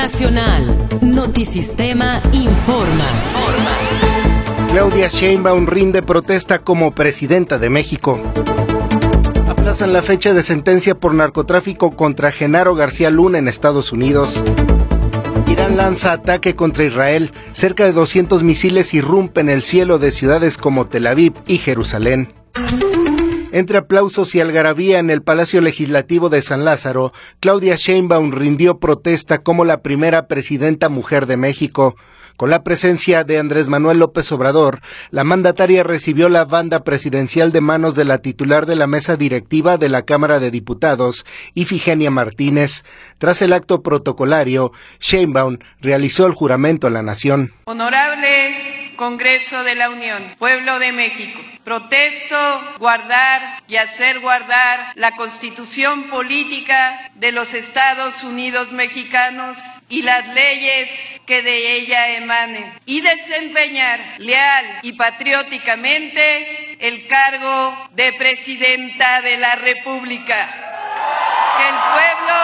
Nacional. Notisistema informa. Claudia Sheinbaum rinde protesta como presidenta de México. Aplazan la fecha de sentencia por narcotráfico contra Genaro García Luna en Estados Unidos. Irán lanza ataque contra Israel. Cerca de 200 misiles irrumpen el cielo de ciudades como Tel Aviv y Jerusalén. Entre aplausos y algarabía en el Palacio Legislativo de San Lázaro, Claudia Sheinbaum rindió protesta como la primera presidenta mujer de México. Con la presencia de Andrés Manuel López Obrador, la mandataria recibió la banda presidencial de manos de la titular de la mesa directiva de la Cámara de Diputados, Ifigenia Martínez. Tras el acto protocolario, Sheinbaum realizó el juramento a la nación. Honorable Congreso de la Unión, Pueblo de México, protesto guardar y hacer guardar la Constitución Política de los Estados Unidos Mexicanos y las leyes que de ella emanen, y desempeñar leal y patrióticamente el cargo de Presidenta de la República que el pueblo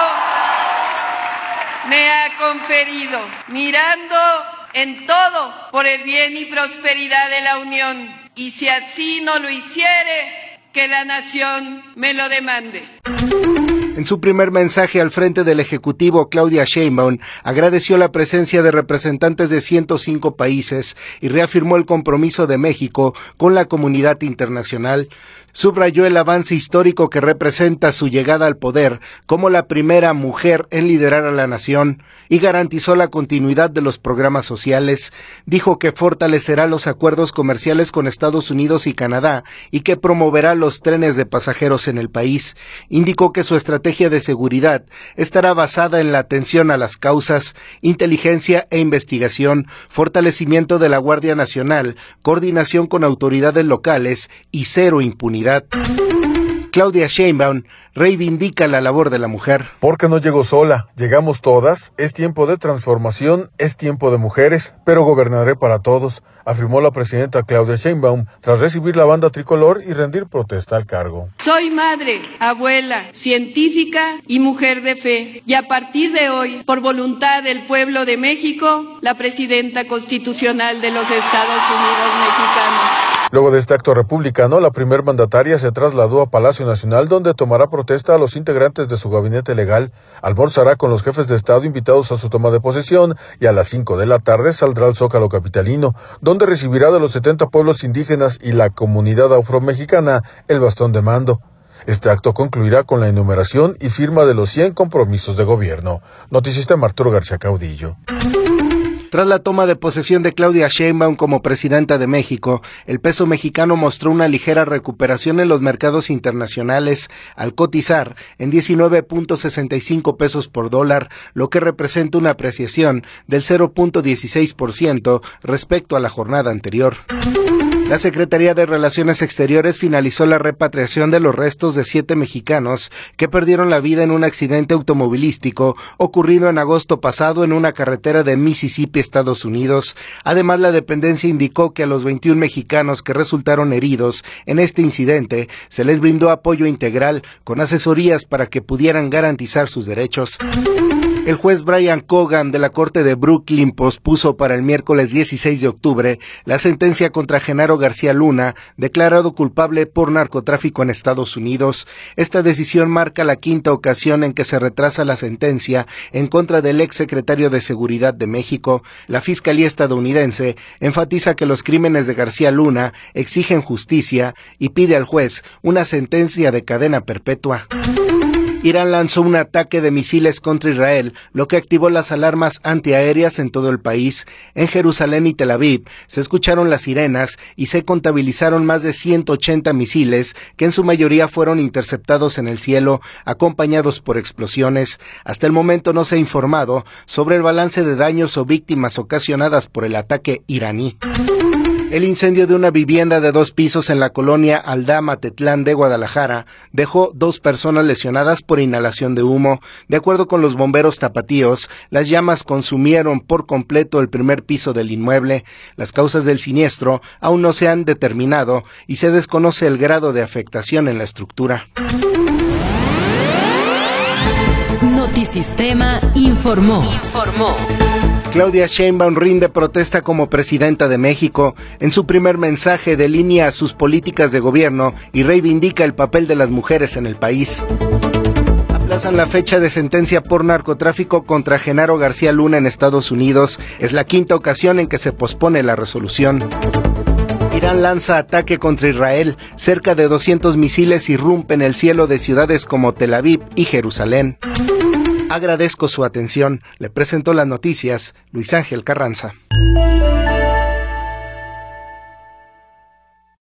me ha conferido, mirando en todo por el bien y prosperidad de la Unión, y si así no lo hiciere, que la nación me lo demande. En su primer mensaje al frente del Ejecutivo, Claudia Sheinbaum agradeció la presencia de representantes de 105 países y reafirmó el compromiso de México con la comunidad internacional. Subrayó el avance histórico que representa su llegada al poder como la primera mujer en liderar a la nación y garantizó la continuidad de los programas sociales. Dijo que fortalecerá los acuerdos comerciales con Estados Unidos y Canadá y que promoverá los trenes de pasajeros en el país. Indicó que su estrategia de seguridad estará basada en la atención a las causas, inteligencia e investigación, fortalecimiento de la Guardia Nacional, coordinación con autoridades locales y cero impunidad. Claudia Sheinbaum reivindica la labor de la mujer. Porque no llegó sola, llegamos todas, es tiempo de transformación, es tiempo de mujeres, pero gobernaré para todos, afirmó la presidenta Claudia Sheinbaum tras recibir la banda tricolor y rendir protesta al cargo. Soy madre, abuela, científica y mujer de fe, y a partir de hoy, por voluntad del pueblo de México, la presidenta constitucional de los Estados Unidos mexicanos. Luego de este acto republicano, la primer mandataria se trasladó a Palacio Nacional, donde tomará protesta a los integrantes de su gabinete legal, almorzará con los jefes de Estado invitados a su toma de posesión y a las 5 de la tarde saldrá al Zócalo capitalino, donde recibirá de los 70 pueblos indígenas y la comunidad afromexicana el bastón de mando. Este acto concluirá con la enumeración y firma de los 100 compromisos de gobierno. Notisistema Arturo García Caudillo. Tras la toma de posesión de Claudia Sheinbaum como presidenta de México, el peso mexicano mostró una ligera recuperación en los mercados internacionales al cotizar en 19.65 pesos por dólar, lo que representa una apreciación del 0.16% respecto a la jornada anterior. La Secretaría de Relaciones Exteriores finalizó la repatriación de los restos de 7 mexicanos que perdieron la vida en un accidente automovilístico ocurrido en agosto pasado en una carretera de Mississippi, Estados Unidos. Además, la dependencia indicó que a los 21 mexicanos que resultaron heridos en este incidente se les brindó apoyo integral con asesorías para que pudieran garantizar sus derechos. El juez Brian Cogan de la Corte de Brooklyn pospuso para el miércoles 16 de octubre la sentencia contra Genaro García Luna, declarado culpable por narcotráfico en Estados Unidos. Esta decisión marca la 5ª ocasión en que se retrasa la sentencia en contra del exsecretario de Seguridad de México. La Fiscalía estadounidense enfatiza que los crímenes de García Luna exigen justicia y pide al juez una sentencia de cadena perpetua. Irán lanzó un ataque de misiles contra Israel, lo que activó las alarmas antiaéreas en todo el país. En Jerusalén y Tel Aviv se escucharon las sirenas y se contabilizaron más de 180 misiles, que en su mayoría fueron interceptados en el cielo, acompañados por explosiones. Hasta el momento no se ha informado sobre el balance de daños o víctimas ocasionadas por el ataque iraní. El incendio de una vivienda de 2 pisos en la colonia Aldama Tetlán de Guadalajara dejó 2 personas lesionadas por inhalación de humo. De acuerdo con los bomberos tapatíos, las llamas consumieron por completo el primer piso del inmueble. Las causas del siniestro aún no se han determinado y se desconoce el grado de afectación en la estructura. Notisistema informó. Claudia Sheinbaum rinde protesta como presidenta de México. En su primer mensaje delinea sus políticas de gobierno y reivindica el papel de las mujeres en el país. Aplazan la fecha de sentencia por narcotráfico contra Genaro García Luna en Estados Unidos. Es la quinta ocasión en que se pospone la resolución. Irán lanza ataque contra Israel. Cerca de 200 misiles irrumpen el cielo de ciudades como Tel Aviv y Jerusalén. Agradezco su atención. Le presento las noticias, Luis Ángel Carranza.